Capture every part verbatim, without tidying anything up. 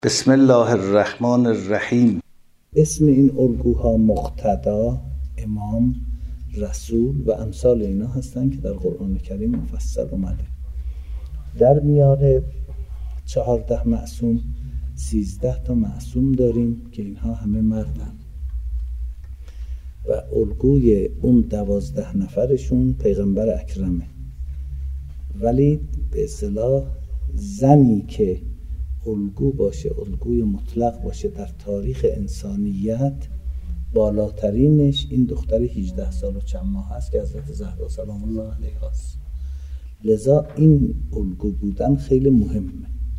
بسم الله الرحمن الرحیم. اسم این الگوها مقتدا، امام، رسول و امثال اینا هستن که در قرآن کریم مفصل اومده. در میاره چهارده معصوم سیزده تا معصوم داریم که اینها همه مردن و الگوی اون دوازده نفرشون پیغمبر اکرمه، ولی به اصطلاح زنی که الگو باشه، الگوی مطلق باشه در تاریخ انسانیت، بالاترینش این دختر هجده سال و چند ماه هست که حضرت زهرا سلام الله علیها است. لذا این الگو بودن خیلی مهمه.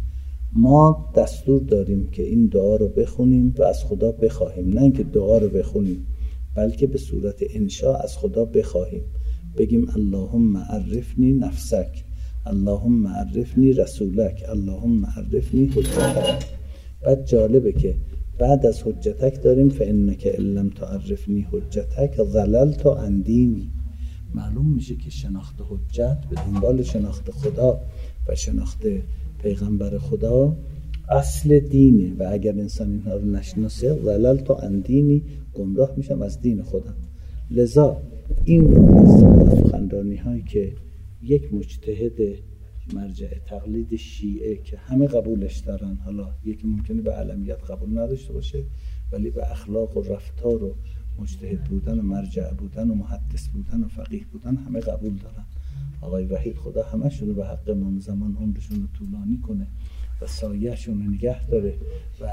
ما دستور داریم که این دعا رو بخونیم و از خدا بخواهیم، نه اینکه دعا رو بخونیم بلکه به صورت انشاء از خدا بخواهیم، بگیم اللهم عرفنی نفسک، اللهم عرفنی رسولک، اللهم عرفنی حجتک. بعد جالبه که بعد از حجتک داریم فانک ان لم تعرفنی حجتک ضللت عن دینی. معلوم میشه که شناخت حجت به دنبال شناخت خدا و شناخت پیغمبر خدا اصل دینه و اگر انسان اینها رو نشناسه ضللت عن دینی، گمراه میشم از دین خودم. لذا این سخنرانی هایی که یک مجتهد مرجع تقلید شیعه که همه قبولش دارن، حالا یکی ممکنه به علمیت قبول نداشته باشه ولی به اخلاق و رفتار و مجتهد بودن و مرجع بودن و محدث بودن و فقیه بودن همه قبول دارن. آقای وحید خدا همشون رو به حق امام زمان عمرشون رو طولانی کنه و سایه‌شون رو نگه داره و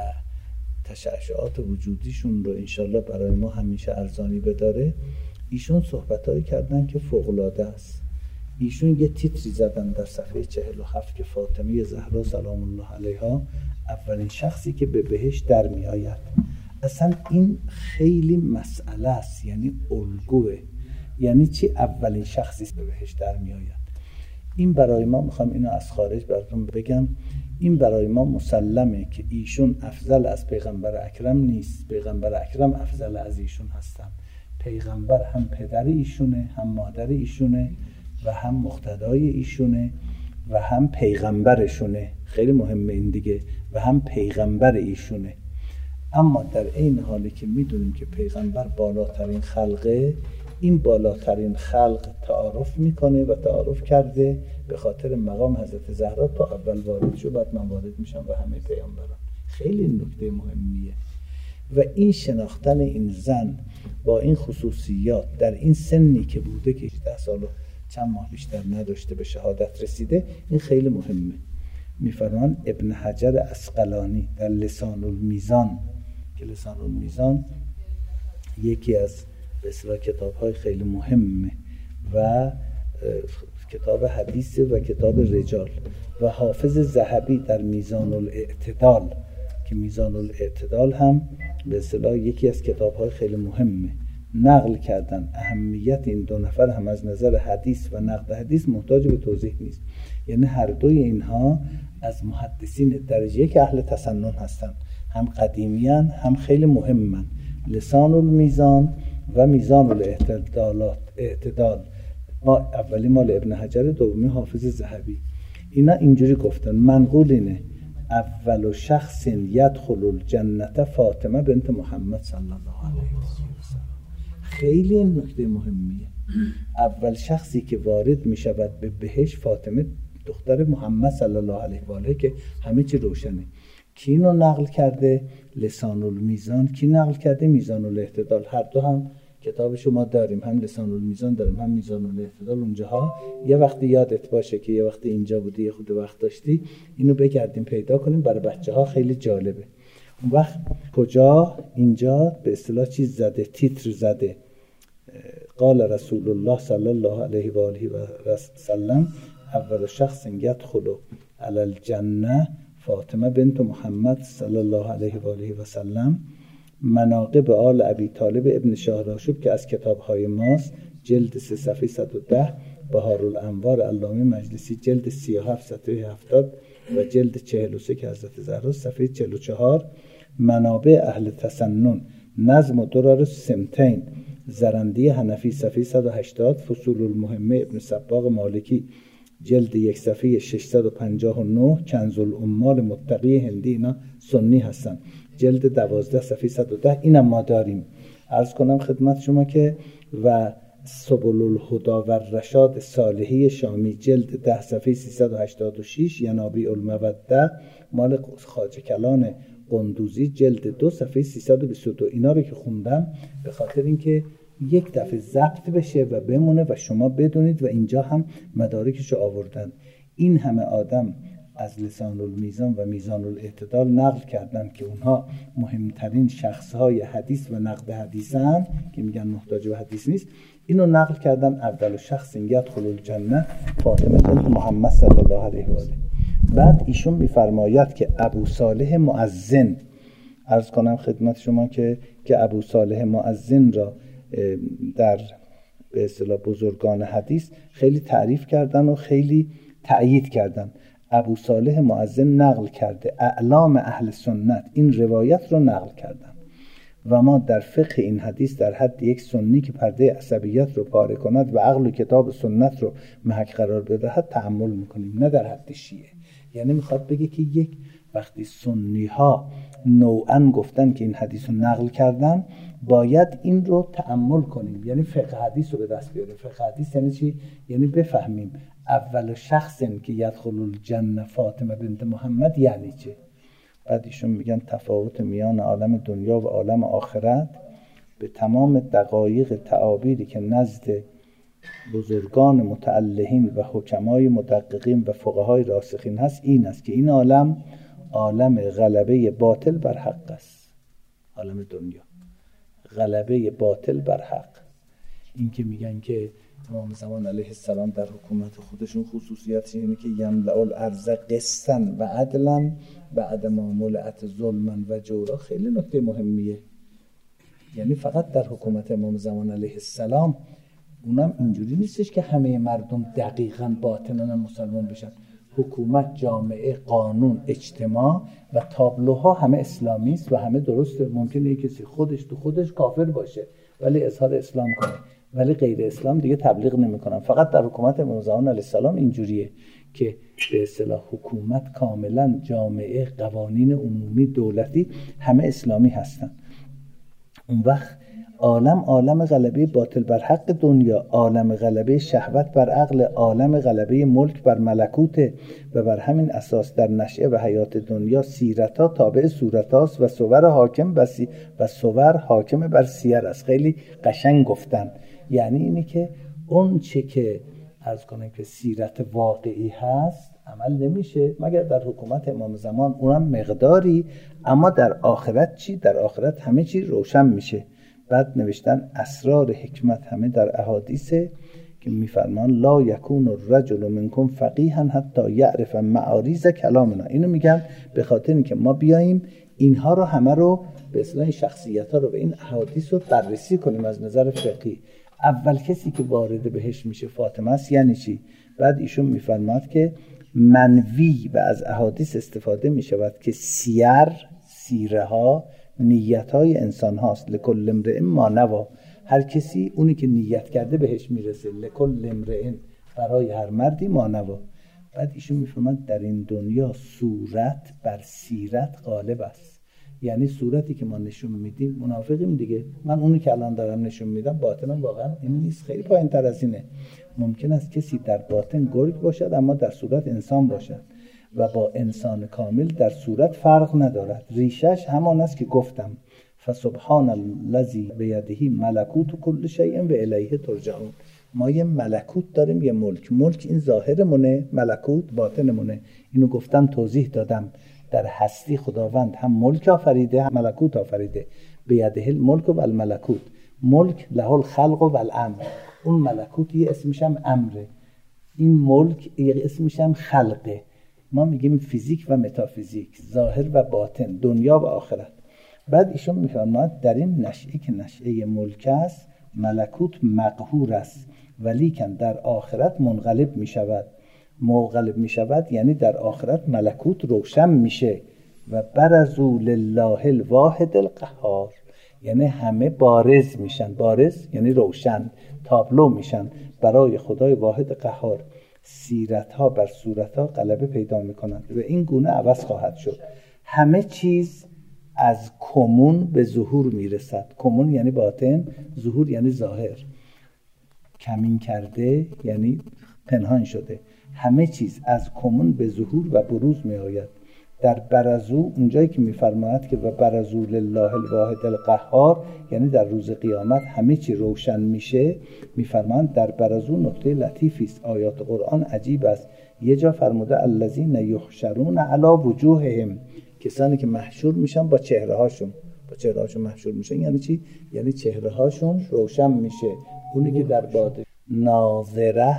تشعشعات وجودیشون رو انشالله برای ما همیشه ارزانی بداره. ایشون صحبتایی کردن که فوق‌العاده است. ایشون یه تیتری زدن در صفحه چهل و هفت که فاطمه زهرا سلام الله علیها اولین شخصی که به بهشت در می آید. اصلا این خیلی مسئله است، یعنی الگوه. یعنی چی اولین شخصی به بهشت در می آید؟ این برای ما، میخوام اینو از خارج براتون بگم، این برای ما مسلمه که ایشون افضل از پیغمبر اکرم نیست، پیغمبر اکرم افضل از ایشون هستن. پیغمبر هم پدر ایشونه، هم مادر ایشونه و هم مقتدای ایشونه و هم پیغمبرشونه. خیلی مهمه این دیگه، و هم پیغمبر ایشونه. اما در این حالی که میدونیم که پیغمبر بالاترین خلقه، این بالاترین خلق تعارف میکنه و تعارف کرده به خاطر مقام حضرت زهرا تو اول وارد شو بعد من وارد میشم و همه پیامبران. خیلی نکته مهمیه و این شناختن این زن با این خصوصیات در این سنی که بوده که هجده سال چند ماه بیشتر نداشته به شهادت رسیده، این خیلی مهمه. میفرمان ابن حجر عسقلانی در لسان المیزان که لسان المیزان یکی از به اصطلاح کتاب‌های خیلی مهمه و کتاب حدیث و کتاب رجال، و حافظ ذهبی در میزان الاعتدال که میزان الاعتدال هم به اصطلاح یکی از کتاب‌های خیلی مهمه، نقل کردن اهمیت این دو نفر هم از نظر حدیث و نقد حدیث محتاج به توضیح نیست. یعنی هر دوی اینها از محدثین درجه یک اهل تسنن هستن، هم قدیمیان هم خیلی مهمن. لسان المیزان و میزان الاعتدالات اعتدال، ما اولی مال ابن حجر، دومی حافظ ذهبی. اینا اینجوری گفتن، منقول اینه اول شخص یدخل الجنت فاطمه بنت محمد صلی الله علیه و سلم. خیلی این نکته مهمیه. اول شخصی که وارد می شود به بهشت فاطمه دختر محمد صلی الله علیه و آله که همه چی روشنه. کی اینو نقل کرده؟ لسان المیزان. کی نقل کرده؟ میزان الاعتدال. هر دو هم کتابشو ما داریم، هم لسان المیزان داریم هم میزان الاعتدال. اونجاها یه وقتی یادت باشه که یه وقتی اینجا بودی یه خود وقت داشتی، اینو بگردیم پیدا کنیم، برای بچه‌ها خیلی جالبه. اون وقت کجا؟ اینجا به اصطلاح چیز زده، تیتر زده، قال رسول الله صلی الله علیه و آله و سلم اول شخص یدخل علی الجنه فاطمه بنت محمد صلی الله علیه و آله و سلم. مناقب آل ابی طالب ابن شاهراشوب که از کتاب‌های ماست، جلد سه صفحه صد و ده، بهارالانوار علامه مجلسی جلد سی و هفت صفحه هفتاد و جلد چهل و سه که حضرت زهرا صفحه چهل و چهار. منابع اهل تسنن نظم و درر سمتین زرندی حنفی صفحه صد و هشتاد. فصول المهمه ابن سباق مالکی جلد یک صفحه ششصد و پنجاه و نه، کنز العمال متقی هندی، اینا سنی هستن. جلد دوازده صفحه صد و ده اینم ما داریم. عرض کنم خدمت شما که و سبل الهدى و رشاد صالحی شامی جلد ده صفحه سیصد و هشتاد و شش، ینابیع الموده مال خواجه کلان قندوزی جلد دو صفحه سیصد و بیست و دو. اینا رو که خوندم به خاطر اینکه یک دفعه ضبط بشه و بمونه و شما بدونید و اینجا هم مدارکشو آوردن. این همه آدم از لسان المیزان و میزان الاعتدال نقل کردن که اونها مهمترین شخصهای حدیث و نقد حدیثن که میگن محتاج به حدیث نیست. اینو نقل کردن اول شخص یدخل الجنه فاطمه بنت محمد صلی الله علیه و آله. بعد ایشون میفرماید که ابو صالح مؤذن، عرض کنم خدمت شما که که ابو صالح مؤذن را در به اصطلاح بزرگان حدیث خیلی تعریف کردن و خیلی تأیید کردن. ابو صالح مؤذن نقل کرده، اعلام اهل سنت این روایت رو نقل کردن و ما در فقه این حدیث در حد یک سنی که پرده عصبیت رو پاره کند و عقل و کتاب سنت رو محک قرار بدهد تأمل میکنیم، نه در حد شیعه. یعنی میخواد بگه که یک وقتی سنی ها نوعاً گفتن که این حدیث رو نقل کردن باید این رو تأمل کنیم، یعنی فقه حدیث رو به دست بیاریم. فقه حدیث یعنی چی؟ یعنی بفهمیم اول شخص که یدخل الجنه فاطمه بنت محمد یعنی چه. بعد ایشون میگن تفاوت میان عالم دنیا و عالم آخرت به تمام دقایق تعابیری که نزد بزرگان متعلهین و حکمای مدققین و فقهای راسخین هست این است که این عالم عالم غلبه باطل بر حق است. عالم دنیا غلبه باطل بر حق. این که میگن که امام زمان علیه السلام در حکومت خودشون خصوصیت اینه که یملأ الارض قسطا و عدلا بعد ما ملئت ظلما و جورا. خیلی نکته مهمیه. یعنی فقط در حکومت امام زمان علیه السلام اونم اینجوری نیستش که همه مردم دقیقاً باطناً مسلمان بشن. حکومت، جامعه، قانون، اجتماع و تابلوها همه اسلامی است و همه درسته. ممکنه کسی خودش تو خودش کافر باشه ولی اظهار اسلام کنه، ولی غیر اسلام دیگه تبلیغ نمی‌کنن. فقط در حکومت امام زمان علیه السلام اینجوریه که به اصطلاح حکومت کاملا جامعه، قوانین عمومی، دولتی همه اسلامی هستن. اون وقت عالم عالم غلبه باطل بر حق دنیا، عالم غلبه شهوت بر عقل، عالم غلبه ملک بر ملکوت و بر همین اساس در نشأه و حیات دنیا سیرتا تابع صورتاست و صور حاکم بسی و صور حاکم بر سیر است. خیلی قشنگ گفتن. یعنی اینی که اون چه که عرض کنم که سیرت واقعی هست عمل نمیشه مگر در حکومت امام زمان، اونم مقداری. اما در آخرت چی؟ در آخرت همه چی روشن میشه. بعد نوشتن اسرار حکمت همه در احادیثه که میفرمان لا یکون الرجل منکم فقیها حتی یعرف معاریض کلامنا. اینو میگن به خاطر اینکه ما بیاییم اینها رو همه رو به اصطلاح شخصیت ها رو و این احادیث رو بررسی کنیم از نظر فقهی. اول کسی که وارد بهش میشه فاطمه است. یعنی چی؟ بعد ایشون میفرماد که منوی و از احادیث استفاده میشود که سیر سیره ها نیت های انسان هاست. لکل امرئ ما نوا، هر کسی اونی که نیت کرده بهش میرسه. لکل امرئ، برای هر مردی ما نوا. بعد ایشون میفرماد در این دنیا صورت بر سیرت غالب است. یعنی صورتی که ما نشون میدیم منافقیم دیگه. من اونی که الان دارم نشون میدم باطنم واقعا این نیست، خیلی پایین تر از اینه. ممکن است کسی در باطن گرگ باشد اما در صورت انسان باشد و با انسان کامل در صورت فرق ندارد. ریشش همان است که گفتم فسبحان الذی بیده ملکوت کل شیء و الیه ترجعون. ما یه ملکوت داریم، یه ملک. ملک این ظاهرمونه، ملکوت باطنمونه. اینو گفتم، توضیح دادم. در هستی خداوند هم ملک آفریده هم ملکوت آفریده. بیده الملک و الملکوت. ملک له الخلق و الامر. اون ملکوت یه اسمش هم امره، این ملک یه اسمش هم خلقه. ما میگیم فیزیک و متافیزیک، ظاهر و باطن، دنیا و آخرت. بعد ایشون میفرماد در این نشئه که نشئه ملک است، ملکوت مقهور است ولیکن در آخرت منقلب میشود. منقلب میشود یعنی در آخرت ملکوت روشن میشه و برزوا لله الواحد القهار، یعنی همه بارز میشن. بارز یعنی روشن، تابلو میشن برای خدای واحد قهار. سیرت ها بر صورت ها غلبه پیدا میکنند و این گونه عوض خواهد شد. همه چیز از کمون به ظهور میرسد. کمون یعنی باطن، ظهور یعنی ظاهر. کمین کرده یعنی پنهان شده. همه چیز از کمون به ظهور و بروز می آید. در برزو اونجایی که میفرماید که و برزو لله الواحد القهار، یعنی در روز قیامت همه چی روشن میشه، میفرماید در برزو نکته لطیفی است. آیات قرآن عجیب است. یه جا فرموده الذین یحشرون علی وجوههم، کسانی که محشور میشن با چهره هاشون، با چهره هاشون محشور میشن. یعنی چی؟ یعنی چهره هاشون روشن میشه. اونی که در باطن ناظره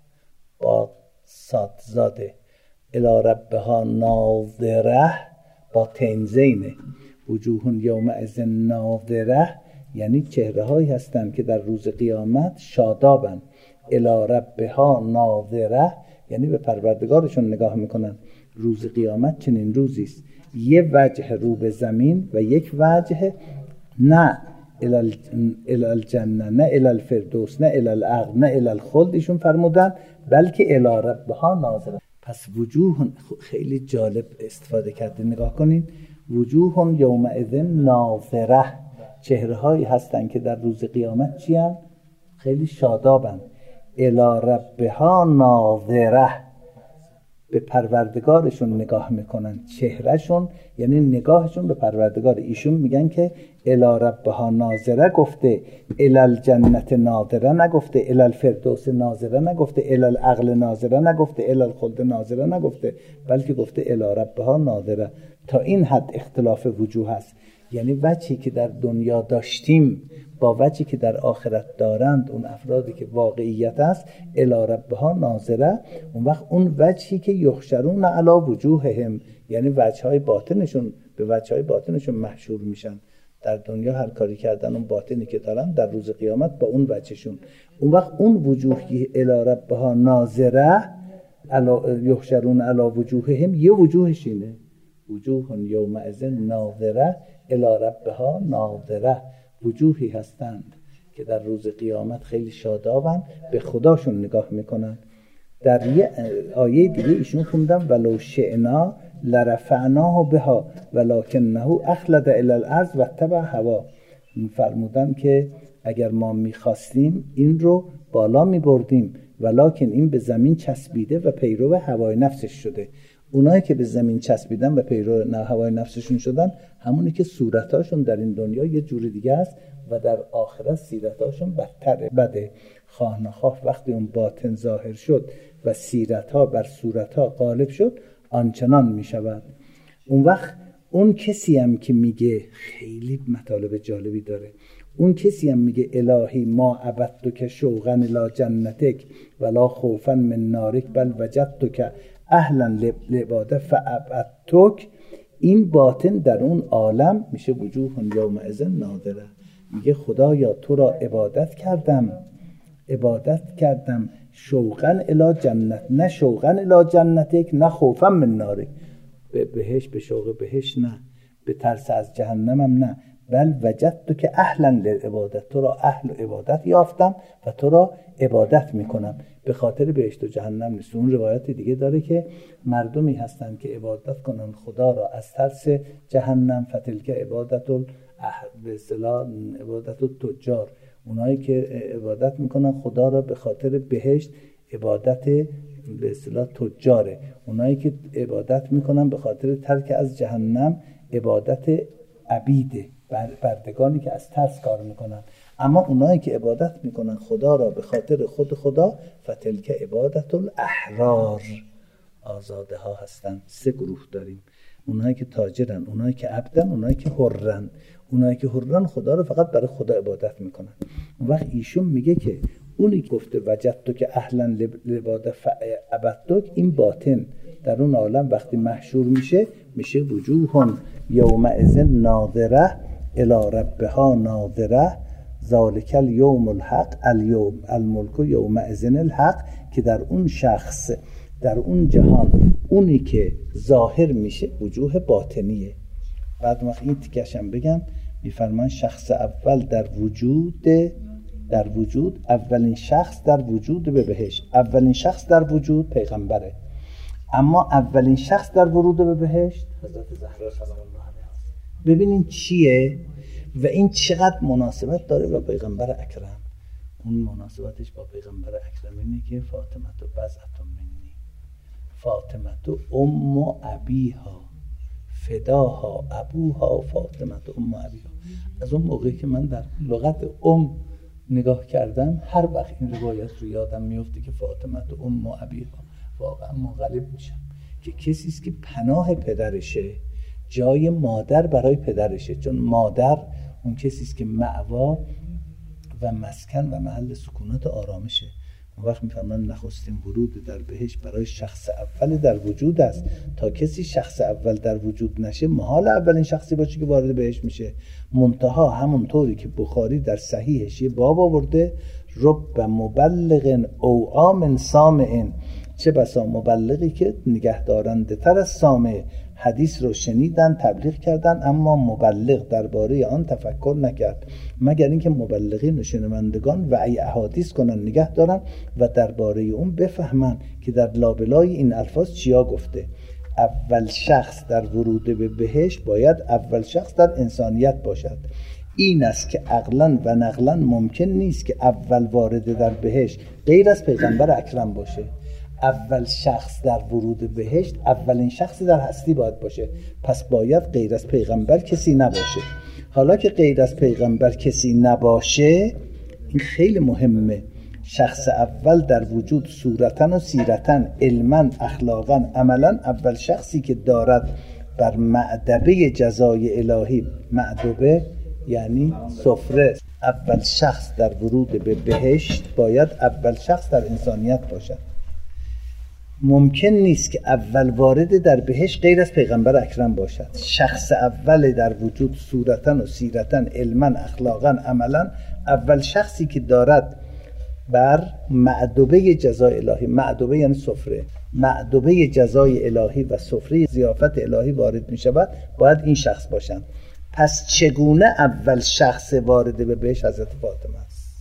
با صادزاده الی ربها ناظره با تنزینه، وجوه یومئذ ناظره، یعنی چهره هایی هستند که در روز قیامت شادابن. الی ربها ناظره یعنی به پروردگارشون نگاه میکنن. روز قیامت چنین روزی است، یه وجه رو به زمین و یک وجه نه الی الجنه، نه الی الفردوس، نه الی العقل، نه الی الخلد ایشون فرمودن، بلکه الی ربها ناظره. پس وجوه خیلی جالب استفاده کرده. نگاه کنین، وجوه یومئذ ناظره، چهره هایی هستن که در روز قیامت چی هستن؟ خیلی شادابن. الی ربها ناظره، به پروردگارشون نگاه میکنن. چهرهشون یعنی نگاهشون به پروردگار. ایشون میگن که الی ربها ناظره گفته، الی الجنت ناظره نگفته، الی الفردوس ناظره نگفته، الی العقل ناظره نگفته، الی الخلد ناظره نگفته، بلکه گفته الی ربها ناظره. تا این حد اختلاف وجوه هست. یعنی وجهی که در دنیا داشتیم با وجهی که در آخرت دارند اون افرادی که واقعیت است، الی ربها ناظره. اون وقت اون وجهی که یحشرون علی وجوههم، یعنی وجه‌های باطنشون به وجه‌های باطنشون محشور میشن. در دنیا هر کاری کردن اون باطنی که دارن، در روز قیامت با اون وجهشون. اون وقت اون وجوهی الی ربها ناظره علی یحشرون علی وجوههم، یه وجوهش اینه، وجوه یومئذ ناظره الی ربها ناظره. وجوهی هستند که در روز قیامت خیلی شادابن، به خداشون نگاه میکنن. در یه آیه دیگه ایشون خوندم ولو شئنا لرفعناه بها ولکنه اخلد الی الارض واتبع هوا. فرمودن که اگر ما میخواستیم این رو بالا میبردیم، ولکن این به زمین چسبیده و پیرو هوای نفسش شده. اونایی که به زمین چسبیدن و پیرو هوای نفسشون شدن، همونی که صورتاشون در این دنیا یه جور دیگه است و در آخرت سیرتاشون بدتره. بده خواه نخواه وقتی اون باطن ظاهر شد و سیرتها بر صورتها غالب شد، آنچنان می شود. اون وقت اون کسی هم که میگه، خیلی مطالب جالبی داره، اون کسی هم میگه الهی ما عبدتک شوقا الی جنتک ولا خوفا من نارک بل وجدتک اهلا لعباده فعبدتک، این باطن در اون عالم میشه وجوه یومئذ ناظره. میگه خدایا تو را عبادت کردم، عبادت کردم شوقا الی جنت، نه شوقا الی جنتک، نه خوفا من نارک، به بهش به شوق بهش نه، به ترس از جهنمم نه، بل وجدتک اهلا للعبادت، تو را اهل عبادت یافتم و تو را عبادت میکنم. به خاطر بهشت و جهنم نیست. اون روایت دیگه داره که مردمی هستند که عبادت کنن خدا را از ترس جهنم، فتلک عبادت ال به اصطلاح عبادت التجار، اونایی که عبادت میکنن خدا را به خاطر بهشت، عبادت به اصطلاح تجاره. اونایی که عبادت میکنن به خاطر ترک از جهنم، عبادت عبیده، بردگانی که از ترس کار میکنن. اما اونایی که عبادت میکنن خدا را به خاطر خود خدا، فتلک عبادت الاحرار، آزاده ها هستن. سه گروه داریم، اونایی که تاجرن، اونایی که عبدن، اونایی که حرن. اونایی که حرن خدا رو فقط برای خدا عبادت میکنن. اون وقت ایشون میگه که اونی که گفته وجدتک که اهلا لعباده فعبدتک، این باطن در اون عالم وقتی محشور میشه، میشه وجوه یومئذ ناظره الی ربها ناظره ذالک الیوم الحق الیوم الملک یومئذ الحق، که در اون شخص، در اون جهان، اونی که ظاهر میشه وجوه باطنیه. بعد وقت این تیکشم بگم، میفرمان شخص اول در وجود در وجود، اولین شخص در وجود به بهشت، اولین شخص در وجود پیغمبره، اما اولین شخص در ورود به بهشت حضرت زهرا سلام الله علیها. ببینین چیه و این چقدر مناسبت داره با پیغمبر اکرم. اون مناسبتش با پیغمبر اکرم اینه که فاطمه تو بضعة منی، فاطمه تو ام ابیها فداها ابوها، فاطمه تو ام ابیها. از اون موقعی که من در لغت ام نگاه کردم هر وقت این روایت رو یادم میفته که فاطمه تو ام ابیها، واقعا منقلب میشم که کسی است که پناه پدرشه، جای مادر برای پدرشه، چون مادر اون کسی است که مأوا و مسکن و محل سکونت و آرامشه. اون وقت میفهمن نخستین ورود در بهشت برای شخص اول در وجود است. تا کسی شخص اول در وجود نشه محال اولین شخصی باشه که وارد بهشت میشه. منتها همونطوری که بخاری در صحیحش یه باب آورده، رب مبلغ او آمن سامع، چه بسا مبلغی که نگهدارنده تر از سامع، حدیث رو شنیدن تبلیغ کردن اما مبلغ درباره آن تفکر نکرد، مگر اینکه مبلغین و شنوندگان وعی احادیث کنن نگه دارن و درباره اون بفهمن که در لابلای این الفاظ چیا گفته. اول شخص در ورود به بهشت باید اول شخص در انسانیت باشد. این است که عقلاً و نقلاً ممکن نیست که اول وارد در بهشت غیر از پیغمبر اکرم باشه. اول شخص در ورود بهشت اولین شخصی در هستی باید باشه، پس باید غیر از پیغمبر کسی نباشه. حالا که غیر از پیغمبر کسی نباشه، این خیلی مهمه. شخص اول در وجود صورتاً و سیرتاً، علماً، اخلاقاً، عملاً اول شخصی که دارد بر معدبه جزای الهی، معدبه یعنی سفره، اول شخص در ورود به بهشت باید اول شخص در انسانیت باشد. ممکن نیست که اول وارد در بهشت غیر از پیغمبر اکرم باشد. شخص اول در وجود صورتاً و سیرتاً، علماً، اخلاقاً، عملاً اول شخصی که دارد بر معدبه جزای الهی، معدبه یعنی سفره، معدبه جزای الهی و سفره ضیافت الهی وارد می شود، باید این شخص باشند. پس چگونه اول شخص وارد به بهشت حضرت فاطمه است؟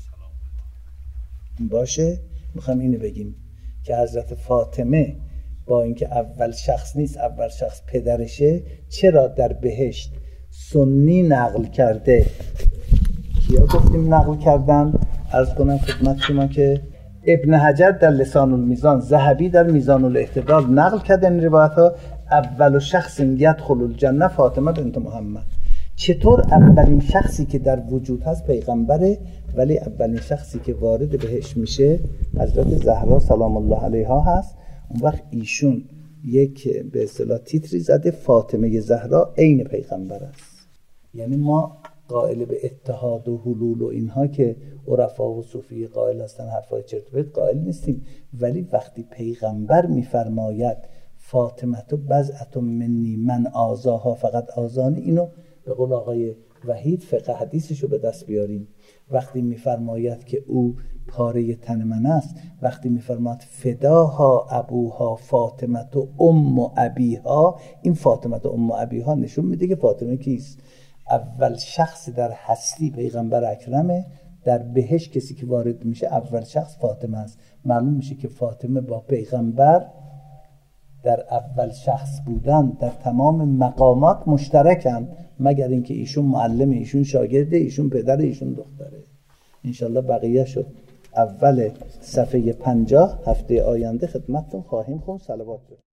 باشه میخوام اینو بگیم که حضرت فاطمه با اینکه اول شخص نیست، اول شخص پدرشه، چرا در بهشت سنی نقل کرده؟ کیا گفتیم نقل کردن؟ عرض کنم خدمت شما که ابن حجر در لسان المیزان، ذهبی در میزان الاعتدال نقل کردن این روایت ها. اول شخص یدخل الجنه فاطمه بنت محمد. چطور اولین شخصی که در وجود هست پیغمبره، ولی اولین شخصی که وارد بهش میشه حضرت زهرا سلام الله علیها هست. اون وقت ایشون یک به اصطلاح تیتری زده فاطمه زهرا عین پیغمبر است. یعنی ما قائل به اتحاد و حلول و اینها که عرفا و صوفی قائل هستن حرفای چرت و پرت قائل نیستیم، ولی وقتی پیغمبر میفرماید فاطمه تو بضعة منی من آزاها فقط آزانی، اینو به قول آقای وحید فقه حدیثشو به دست بیاریم. وقتی میفرماید که او پاره تن من است، وقتی میفرماید فداها ابوها فاطمه تو ام ابیها، این فاطمه تو ام ابیها نشون میده که فاطمه کیست؟ اول شخص در هستی پیغمبر اکرمه. در بهشت کسی که وارد میشه اول شخص فاطمه است. معلوم میشه که فاطمه با پیغمبر در اول شخص بودن در تمام مقامات مشترکن، مگر اینکه ایشون معلم، ایشون شاگرده، ایشون پدر، ایشون دختره. انشالله بقیه شد اول صفحه پنجاه هفته آینده خدمتتون خواهیم خوند. صلوات